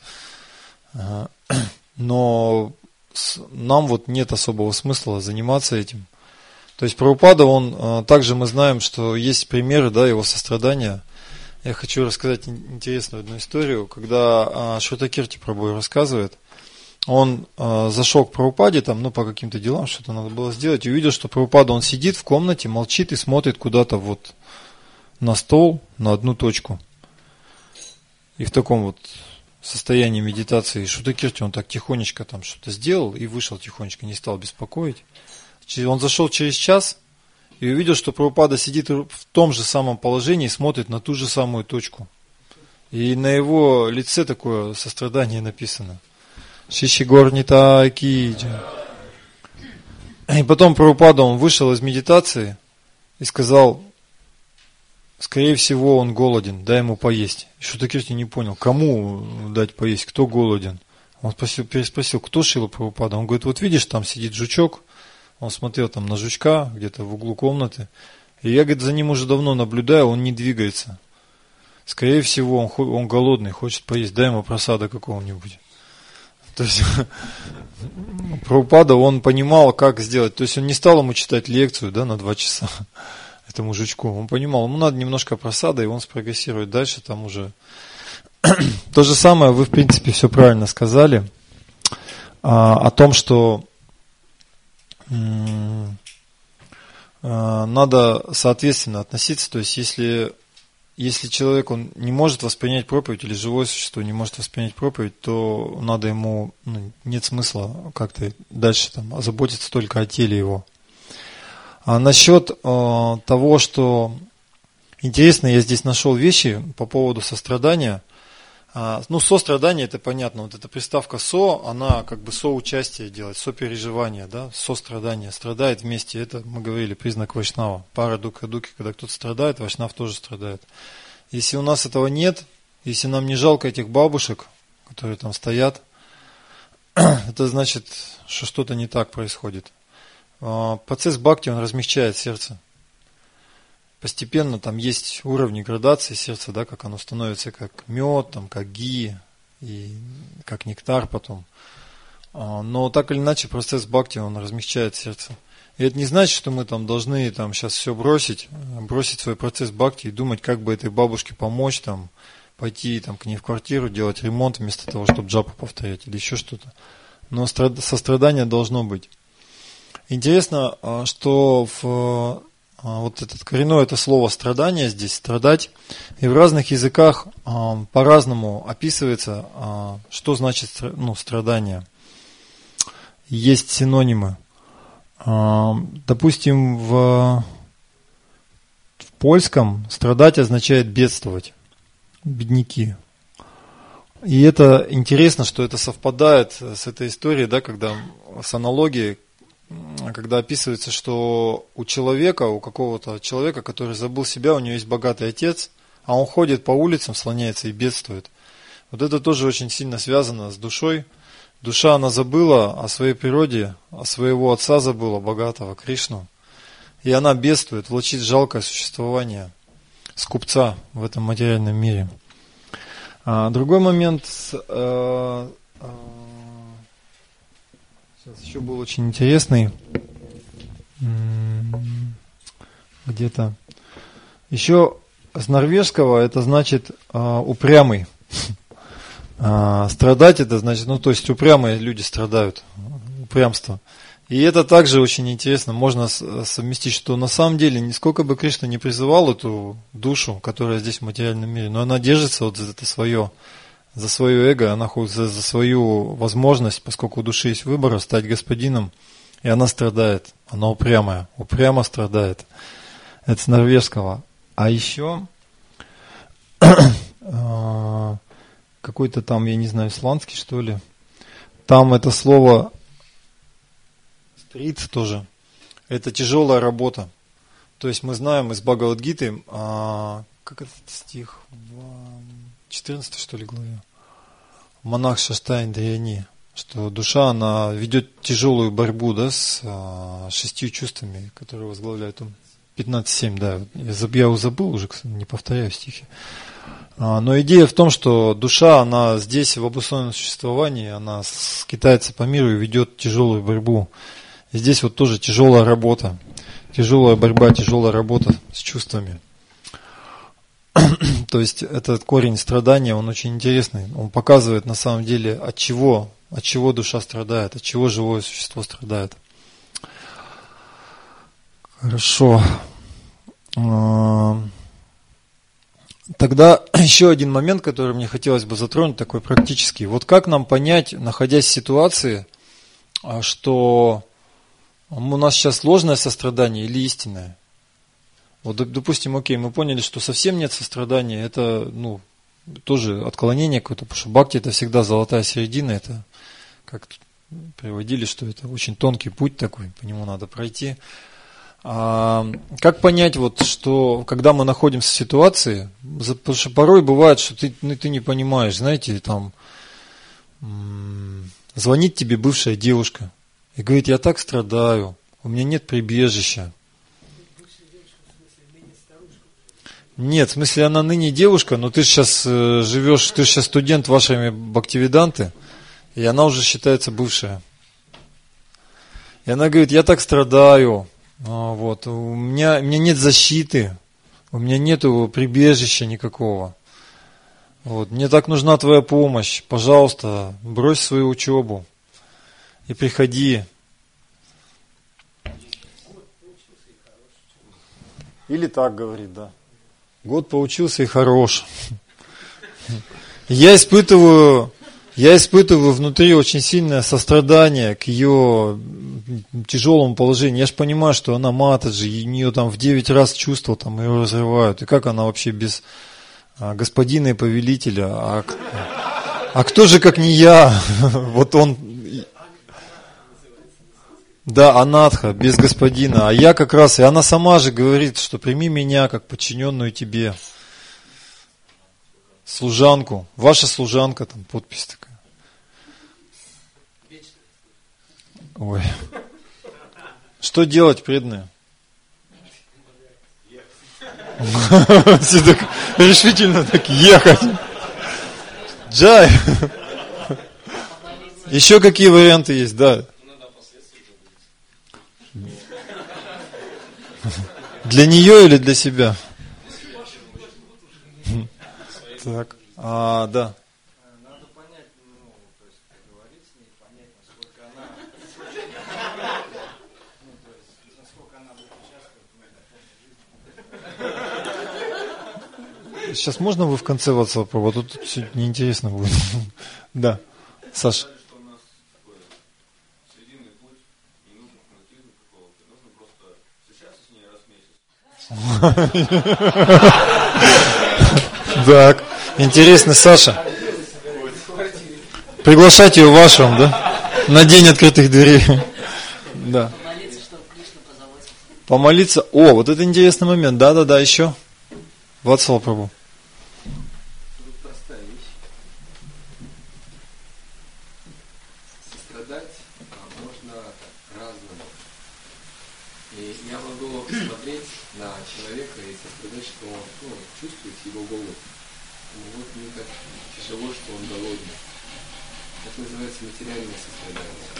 S1: Но нам вот нет особого смысла заниматься этим. То есть Прабхупада, он, также мы знаем, что есть примеры, да, его сострадания. Я хочу рассказать интересную одну историю, когда Шрутакирти Прабху рассказывает. Он зашел к Прабхупаде, там, по каким-то делам, что-то надо было сделать, и увидел, что Прабхупада, он сидит в комнате, молчит и смотрит куда-то вот на стол, на одну точку. И в таком вот состоянии медитации Шрутакирти, он так тихонечко там что-то сделал и вышел тихонечко, не стал беспокоить. Он зашел через час и увидел, что Прабхупада сидит в том же самом положении и смотрит на ту же самую точку. И на его лице такое сострадание написано. Шиши Горнита Киджи. И потом Прабхупада, он вышел из медитации и сказал: скорее всего, он голоден, дай ему поесть. И Шрутакирти не понял, кому дать поесть, кто голоден. Он переспросил, кто Шрила Прабхупада. Он говорит: вот видишь, там сидит жучок. Он смотрел там на жучка, где-то в углу комнаты. И я, говорит, за ним уже давно наблюдаю, он не двигается. Скорее всего, он голодный, хочет поесть, дай ему просада какого-нибудь. То есть Прабхупада, он понимал, как сделать. То есть он не стал ему читать лекцию, да, на 2 часа этому жучку. Он понимал, ему надо немножко просада, и он спрогрессирует дальше, там уже. То же самое, вы в принципе все правильно сказали о том, что надо соответственно относиться. То есть если человек, он не может воспринять проповедь, или живое существо не может воспринять проповедь, то надо ему, нет смысла как-то дальше там озаботиться только о теле его. А насчет того, что интересно, я здесь нашел вещи по поводу сострадания. Сострадание, это понятно, вот эта приставка со, она как бы соучастие делает, сопереживание, да, сострадание, страдает вместе, это мы говорили, признак вайшнава, пара дука-дуки, когда кто-то страдает, вайшнав тоже страдает. Если у нас этого нет, если нам не жалко этих бабушек, которые там стоят, это значит, что что-то не так происходит. Процесс бхакти, он размягчает сердце. Постепенно там есть уровни градации сердца, да, как оно становится как мед, там, как ги, и как нектар потом. Но так или иначе процесс бхакти, он размягчает сердце. И это не значит, что мы там должны там сейчас все бросить свой процесс бхакти и думать, как бы этой бабушке помочь, там, пойти там, к ней в квартиру, делать ремонт вместо того, чтобы джапу повторять или еще что-то. Но сострадание должно быть. Интересно, что вот этот коренное это слово страдание здесь, страдать. И в разных языках по-разному описывается, что значит страдание. Есть синонимы. Допустим, в польском страдать означает бедствовать, бедняки. И это интересно, что это совпадает с этой историей, да, когда с аналогией, когда описывается, что у человека, у какого-то человека, который забыл себя, у него есть богатый отец, а он ходит по улицам, слоняется и бедствует. Вот это тоже очень сильно связано с душой. Душа, она забыла о своей природе, о своего отца забыла, богатого, Кришну. И она бедствует, влачит жалкое существование скупца в этом материальном мире. Другой момент, сейчас еще был очень интересный, где-то, еще с норвежского это значит упрямый, страдать это значит, то есть упрямые люди страдают, упрямство. И это также очень интересно, можно совместить, что на самом деле, нисколько бы Кришна не призывал эту душу, которая здесь в материальном мире, но она держится вот за это свое эго, она ходит за свою возможность, поскольку у души есть выбор, стать господином, и она страдает, она упрямо страдает. Это с норвежского. А еще какой-то там, я не знаю, исландский что ли, там это слово стриц тоже, это тяжелая работа. То есть мы знаем из Бхагавад-гиты, как этот стих, в 14 что ли главе, монах Шаштайн Дрияни, что душа, она ведет тяжелую борьбу, да, с 6 чувствами, которые возглавляют 15.7, да, я его забыл уже, не повторяю стихи. Но идея в том, что душа, она здесь в обусловленном существовании, она скитается по миру и ведет тяжелую борьбу. И здесь вот тоже тяжелая работа, тяжелая борьба, тяжелая работа с чувствами. То есть этот корень страдания, он очень интересный. Он показывает на самом деле, от чего душа страдает, от чего живое существо страдает. Хорошо. Тогда еще один момент, который мне хотелось бы затронуть, такой практический. Вот как нам понять, находясь в ситуации, что у нас сейчас ложное сострадание или истинное? Вот, допустим, окей, мы поняли, что совсем нет сострадания, это, тоже отклонение какое-то, потому что бхакти это всегда золотая середина, это, как приводили, что это очень тонкий путь такой, по нему надо пройти. Как понять, вот, что когда мы находимся в ситуации, потому что порой бывает, что ты не понимаешь, знаете, там звонит тебе бывшая девушка и говорит, я так страдаю, у меня нет прибежища. Нет, в смысле, она ныне девушка, но ты сейчас живешь, ты сейчас студент вашими бхактивиданты, и она уже считается бывшая. И она говорит, я так страдаю. Вот, у меня нет защиты, у меня нет прибежища никакого. Вот, мне так нужна твоя помощь. Пожалуйста, брось свою учебу и приходи. Или так говорит, да. Год поучился и хорош. Я испытываю внутри очень сильное сострадание к ее тяжелому положению. Я же понимаю, что она матаджи, и у нее там в 9 раз чувства там ее разрывают. И как она вообще без господина и повелителя? А кто же, как не я? Вот он... Да, анатха, без господина. А я как раз, и она сама же говорит, что прими меня как подчиненную тебе. Служанку. Ваша служанка, там подпись такая. Ой. Что делать, преданные? Все так решительно так ехать. Джай. Еще какие варианты есть, да? Для нее или для себя? Так, да.
S3: Надо понять, то есть поговорить с ней, понять, насколько она, то есть насколько она будет участвовать в этом.
S1: сейчас можно вы в конце Вацлава Прабху? Тут все неинтересно будет. Да, Саша.
S3: Сказали, что у нас такой срединный путь, не нужно фанатизма какого-то, нужно просто встречаться с ней раз в месяц.
S1: Так, интересно, Саша. Приглашать ее в вашем, да? На день открытых дверей. Да.
S6: Помолиться, чтобы Кришна позаботился.
S1: Помолиться. О, вот это интересный момент. Да, еще. Вацлава Прабху.
S8: Тут простая вещь. Сострадать можно разному. И я могу смотреть на человека и сострадать, что он чувствует его голод. Вот мне так тяжело, что он голодный. Это называется материальное сострадание.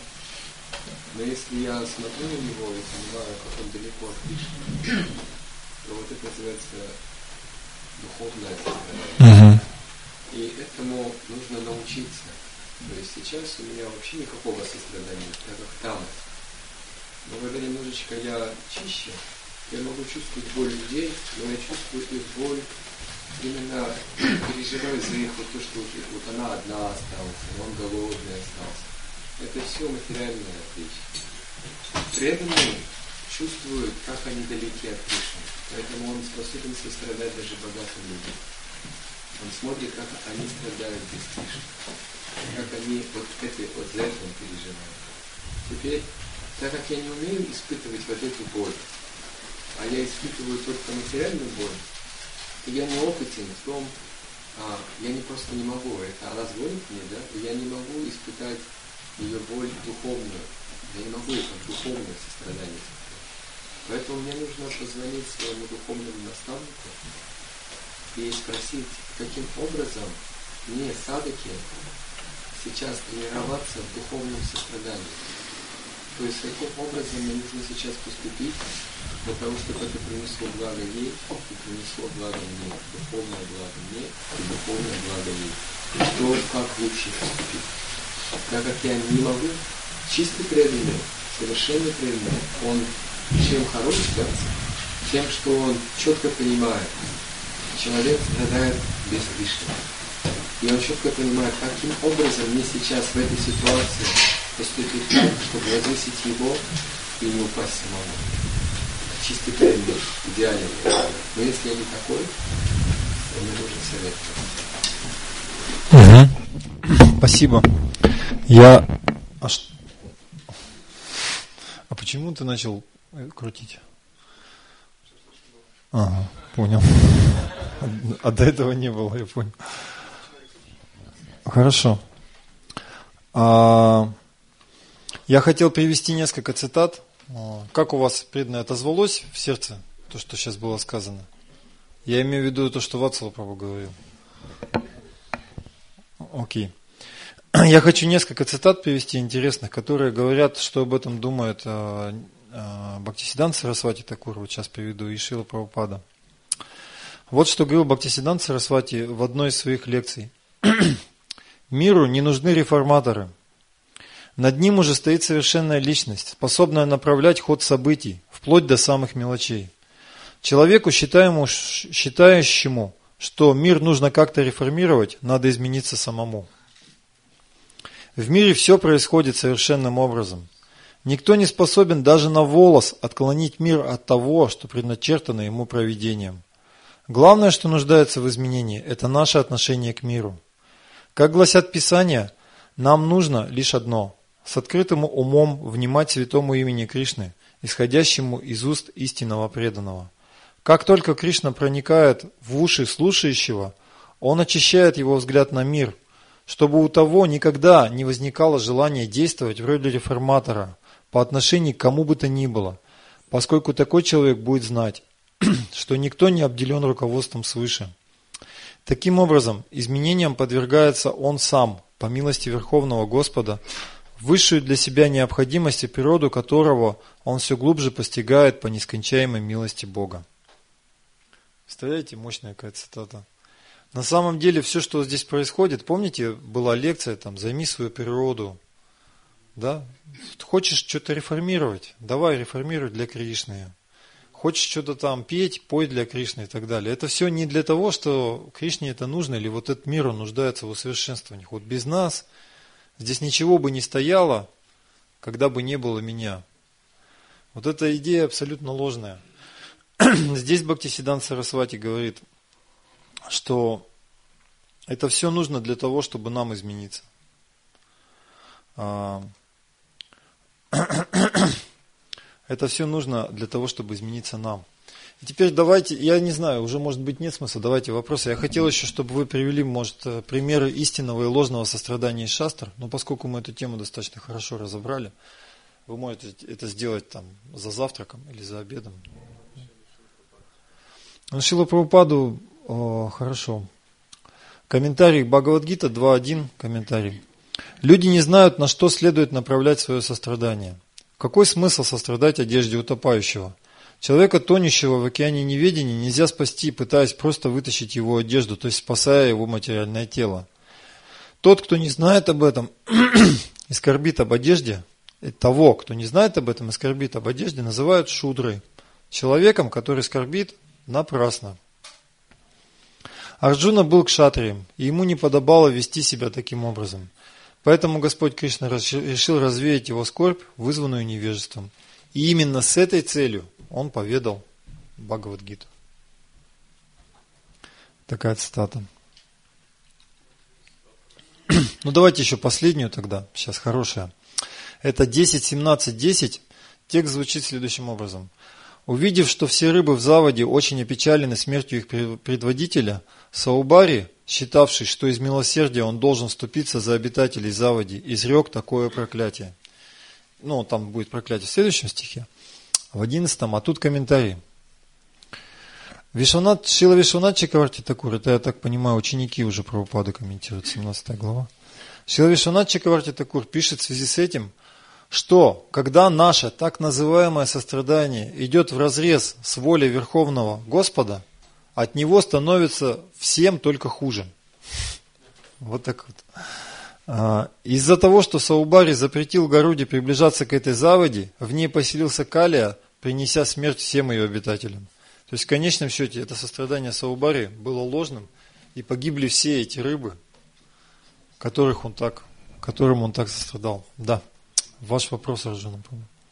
S8: Но если я смотрю на него и понимаю, как он далеко от Кришны, то вот это называется духовное сострадание. И этому нужно научиться. То есть сейчас у меня вообще никакого сострадания, так как там. Но когда немножечко я чище, я могу чувствовать боль людей, но я чувствую их боль, именно переживаю за их вот то, что вот она одна осталась, и он голодный остался. Это все материальная вещь. Преданные чувствуют, как они далеки от Кришны. Поэтому он способен сострадать даже богатым людям. Он смотрит, как они страдают без Кришны. Как они вот за это он переживает. Теперь, так как я не умею испытывать вот эту боль, а я испытываю только материальную боль, и я неопытен в том, я просто не могу, она звонит мне, да, и я не могу испытать ее боль духовную, я не могу это духовное сострадание. Поэтому мне нужно позвонить своему духовному наставнику и спросить, каким образом мне, садаке, сейчас тренироваться в духовном сострадании. То есть, каким образом мне нужно сейчас поступить, для того, чтобы это принесло благо ей и принесло благо мне, духовное благо мне и духовное благо ей. И что, как лучше поступить. Так как я не могу, чистый преданный, совершенно преданный, он чем хорош, да? Тем, что он четко понимает, человек страдает без Кришны. И он четко понимает, каким образом мне сейчас в этой ситуации поступить так, чтобы возвысить его и не упасть самому. Чистый преданный, идеальный. Но если я не такой, то мне нужен совет.
S1: Спасибо. А почему ты начал крутить? Ага, понял. А до этого не было, я понял. Хорошо. Я хотел привести несколько цитат. Как у вас, преданное, отозвалось в сердце то, что сейчас было сказано? Я имею в виду то, что Вацлава Прабху говорил. Окей. Я хочу несколько цитат привести интересных, которые говорят, что об этом думает Бхактисиданта Сарасвати Такур. Вот сейчас приведу, и Шрила Прабхупада. Вот что говорил Бхактисиданта Сарасвати в одной из своих лекций. Миру не нужны реформаторы. Над ним уже стоит совершенная личность, способная направлять ход событий, вплоть до самых мелочей. Человеку, считающему, что мир нужно как-то реформировать, надо измениться самому. В мире все происходит совершенным образом. Никто не способен даже на волос отклонить мир от того, что предначертано ему провидением. Главное, что нуждается в изменении, это наше отношение к миру. Как гласят Писания, нам нужно лишь одно – с открытым умом внимать святому имени Кришны, исходящему из уст истинного преданного. Как только Кришна проникает в уши слушающего, он очищает его взгляд на мир, чтобы у того никогда не возникало желания действовать в роли реформатора по отношению к кому бы то ни было, поскольку такой человек будет знать, что никто не обделен руководством свыше. Таким образом, изменениям подвергается он сам, по милости Верховного Господа, высшую для себя необходимость и природу которого он все глубже постигает по нескончаемой милости Бога. Представляете, мощная какая цитата. На самом деле, все, что здесь происходит, помните, была лекция, там, займи свою природу. Да? Хочешь что-то реформировать? Давай реформируй для Кришны. хочешь что-то там петь, пой для Кришны и так далее. Это все не для того, что Кришне это нужно, или вот этот мир, он нуждается в усовершенствовании. Вот без нас здесь ничего бы не стояло, когда бы не было меня. Вот эта идея абсолютно ложная. Здесь Бхактисиданта Сарасвати говорит, что это все нужно для того, чтобы нам измениться. Это все нужно для того, чтобы измениться нам. И теперь давайте, я не знаю, уже может быть нет смысла, давайте вопросы. Я хотел еще, чтобы вы привели, может, примеры истинного и ложного сострадания из шастр, но поскольку мы эту тему достаточно хорошо разобрали, вы можете это сделать там за завтраком или за обедом. Шрила Прабхупаду, хорошо. Комментарий Бхагавад-гита 2.1, комментарий. Люди не знают, на что следует направлять свое сострадание. Какой смысл сострадать одежде утопающего? Человека, тонущего в океане неведения, нельзя спасти, пытаясь просто вытащить его одежду, то есть спасая его материальное тело. Тот, кто не знает об этом и скорбит об одежде, того, кто не знает об этом и скорбит об одежде, называют шудрой, человеком, который скорбит напрасно. Арджуна был кшатрием, и ему не подобало вести себя таким образом. Поэтому Господь Кришна решил развеять его скорбь, вызванную невежеством. И именно с этой целью он поведал Бхагавад-гиту. Такая цитата. Ну давайте еще последнюю тогда, сейчас хорошая. Это 10.17.10. Текст звучит следующим образом. Увидев, что все рыбы в заводе очень опечалены смертью их предводителя, Саубари, считавший, что из милосердия он должен вступиться за обитателей заводи, изрек такое проклятие. Ну, там будет проклятие в следующем стихе, в 11, а тут комментарий. Шрила Вишванат Чакраварти Такур, это, я так понимаю, ученики уже Прабхупады комментируют, 17 глава. Шрила Вишванат Чакраварти Такур пишет в связи с этим, что когда наше так называемое сострадание идет вразрез с волей Верховного Господа, от него становится всем только хуже. Вот так вот. Из-за того, что Саубари запретил Гаруде приближаться к этой заводе, в ней поселился Калия, принеся смерть всем ее обитателям. То есть в конечном счете это сострадание Саубари было ложным, и погибли все эти рыбы, которым он так сострадал. Да. Ваш вопрос, Арджуна.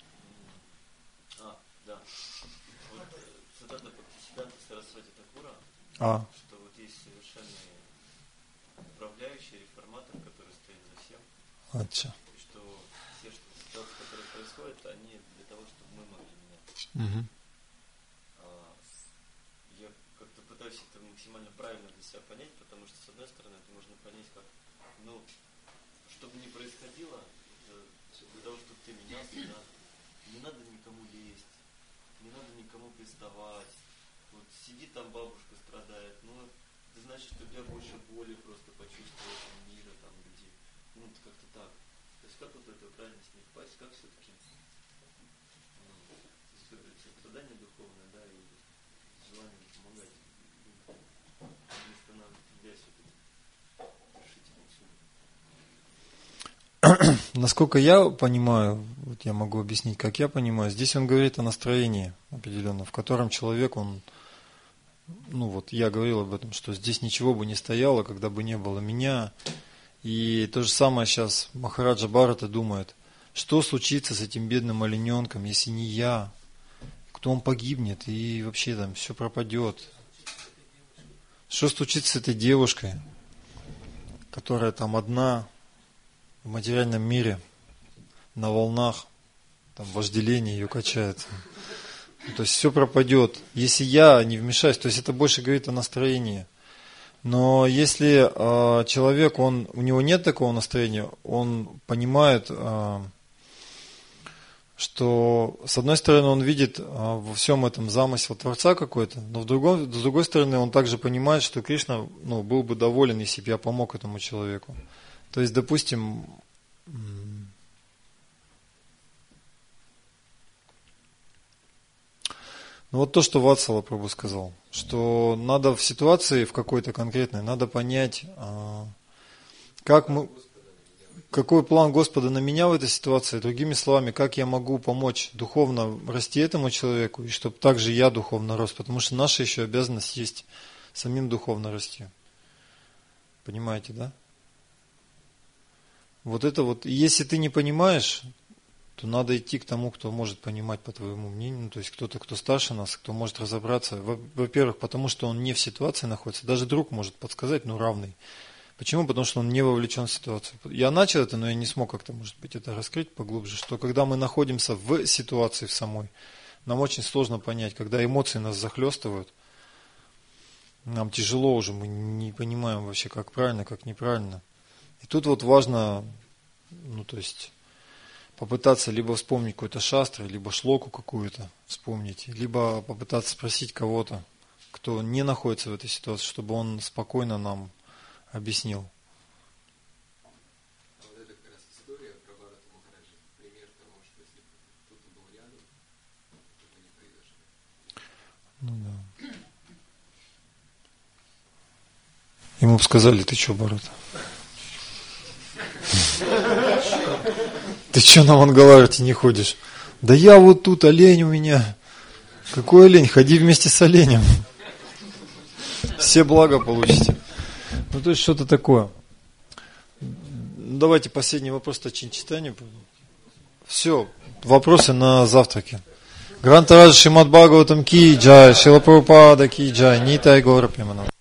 S2: Да. Вот цитата Бхактисиданта Сарасвати Такура, что вот есть совершенный управляющий реформатор, который стоит за всем.
S1: Ача.
S2: И что все ситуации, которые происходят, они для того, чтобы мы могли менять. Я как-то пытаюсь это максимально правильно для себя понять, потому что, с одной стороны, это можно понять как, ну, что бы ни происходило, для того, чтобы ты менялся, да, не надо никому лезть, не надо никому приставать. Вот сидит там бабушка, страдает, ну, это значит, что у тебя больше боли просто почувствовать мира, там, где, ну, как-то так. То есть, как вот это правильно с ней впасть, как все-таки, страдание духовное, да, и желание помогать, не становляясь решительным судом.
S1: Насколько я понимаю, вот я могу объяснить, как я понимаю, здесь он говорит о настроении определенном, в котором человек, он, ну вот я говорил об этом, что здесь ничего бы не стояло, когда бы не было меня. И то же самое сейчас Махараджа Бхарата думает, что случится с этим бедным олененком, если не я, кто он погибнет и вообще там все пропадет. Что случится с этой девушкой, которая там одна, в материальном мире, на волнах, там вожделение ее качает. То есть все пропадет, если я не вмешаюсь. То есть это больше говорит о настроении. Но если человек, у него нет такого настроения, он понимает, что с одной стороны он видит во всем этом замысел Творца какой-то, но с другой стороны он также понимает, что Кришна был бы доволен, если бы я помог этому человеку. То есть, допустим, ну вот то, что Ватсала Прабху сказал, что надо в ситуации в какой-то конкретной, надо понять, как мы... какой план Господа на меня в этой ситуации, другими словами, как я могу помочь духовно расти этому человеку, и чтобы также я духовно рос, потому что наша еще обязанность есть самим духовно расти. Понимаете, да? Вот это вот, если ты не понимаешь, то надо идти к тому, кто может понимать по твоему мнению, ну, то есть кто-то, кто старше нас, кто может разобраться. Во-первых, потому что он не в ситуации находится, даже друг может подсказать, ну, равный. Почему? Потому что он не вовлечен в ситуацию. Я начал это, но я не смог как-то, может быть, это раскрыть поглубже, что когда мы находимся в ситуации в самой, нам очень сложно понять, когда эмоции нас захлестывают, нам тяжело уже, мы не понимаем вообще, как правильно, как неправильно. И тут вот важно, ну, то есть, попытаться либо вспомнить какой-то шастры, либо шлоку какую-то вспомнить, либо попытаться спросить кого-то, кто не находится в этой ситуации, чтобы он спокойно нам объяснил.
S8: А вот это как раз история про Бхарата Махараджа, пример того, что если кто-то был рядом, это не произошло.
S1: Ну да. Ему бы сказали, ты что, Бхарата? Ты что на Мангаларти не ходишь? Да я вот тут, олень у меня. Какой олень? Ходи вместе с оленем. Все блага получите. Ну, то есть, что-то такое. Давайте последний вопрос о чинчитании. Все, вопросы на завтраке. Грантарадж Шримад Бхагаватам ки джай, Шрила Прабхупада ки джай, Нитай Гора Приманам.